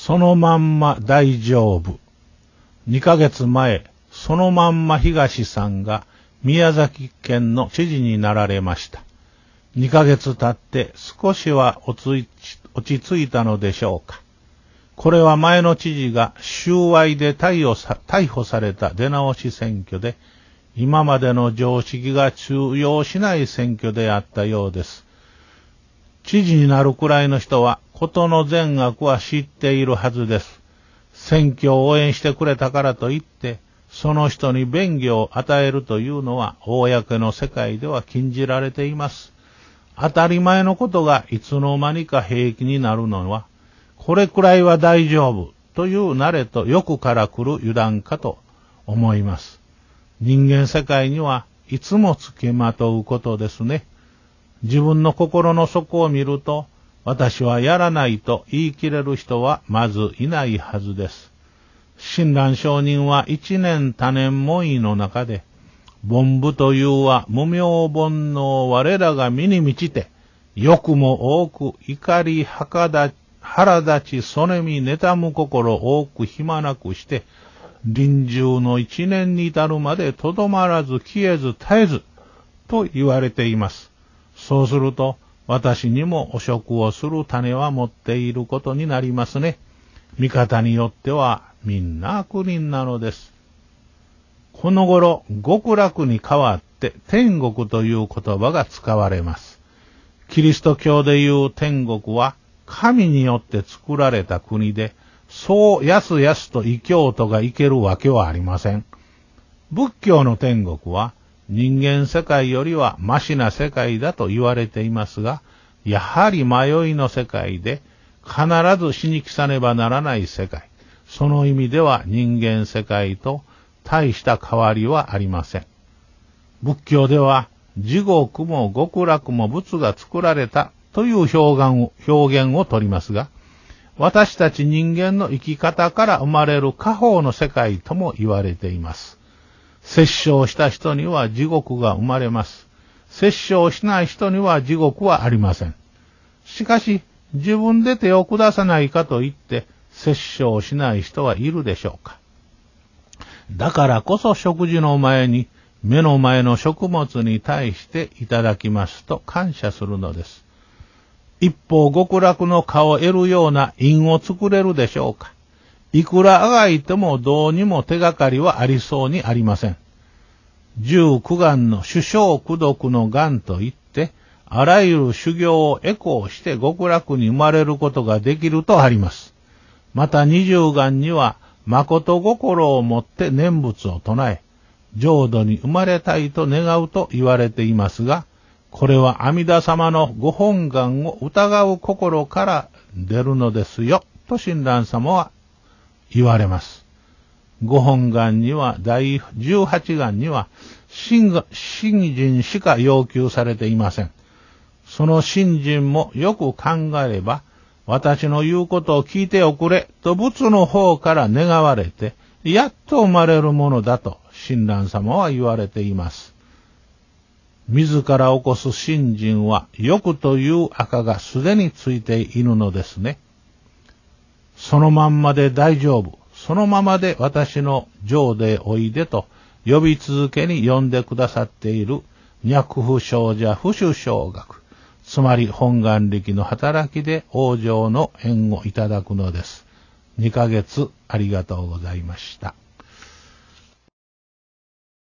そのまんま大丈夫。2ヶ月前、そのまんま東さんが宮崎県の知事になられました。2ヶ月経って少しは落ち着いたのでしょうか。これは前の知事が収賄で逮捕された出直し選挙で、今までの常識が通用しない選挙であったようです。知事になるくらいの人は事の全額は知っているはずです。選挙を応援してくれたからといって、その人に便宜を与えるというのは公の世界では禁じられています。当たり前のことがいつの間にか平気になるのは、これくらいは大丈夫という慣れと欲から来る油断かと思います。人間世界にはいつもつけまとうことですね。自分の心の底を見ると、私はやらないと言い切れる人はまずいないはずです。親鸞上人は一年多年門医の中で、凡夫というは無明煩悩我らが身に満ちて、欲も多く怒り腹立ちそねみ妬む心多く暇なくして、臨終の一年に至るまでとどまらず消えず絶えずと言われています。そうすると、私にも汚職をする種は持っていることになりますね。見方によってはみんな悪人なのです。この頃、極楽に代わって天国という言葉が使われます。キリスト教でいう天国は神によって作られた国で、そうやすやすと異教徒が行けるわけはありません。仏教の天国は人間世界よりはマシな世界だと言われていますが、やはり迷いの世界で必ず死に来さねばならない世界。その意味では人間世界と大した変わりはありません。仏教では地獄も極楽も仏が作られたという表現を取りますが、私たち人間の生き方から生まれる果報の世界とも言われています。殺生した人には地獄が生まれます。殺生しない人には地獄はありません。しかし、自分で手を下さないかと言って、殺生しない人はいるでしょうか。だからこそ食事の前に、目の前の食物に対していただきますと感謝するのです。一方極楽の顔を得るような因を作れるでしょうか。いくらあがいてもどうにも手がかりはありそうにありません。19願の首相功徳の願といって、あらゆる修行を得行して極楽に生まれることができるとあります。また20願には、誠心をもって念仏を唱え、浄土に生まれたいと願うと言われていますが、これは阿弥陀様のご本願を疑う心から出るのですよ、と親鸞様は言われます。ご本願には、第18願には、信心しか要求されていません。その信心もよく考えれば、私の言うことを聞いておくれ、と仏の方から願われて、やっと生まれるものだと、親鸞様は言われています。自ら起こす信心は、欲という垢がすでについているのですね。そのまんまで大丈夫。そのままで私の浄土へおいでと、呼び続けに呼んでくださっている、脈不生者不死生学。つまり本願力の働きで往生の縁をいただくのです。2ヶ月ありがとうございました。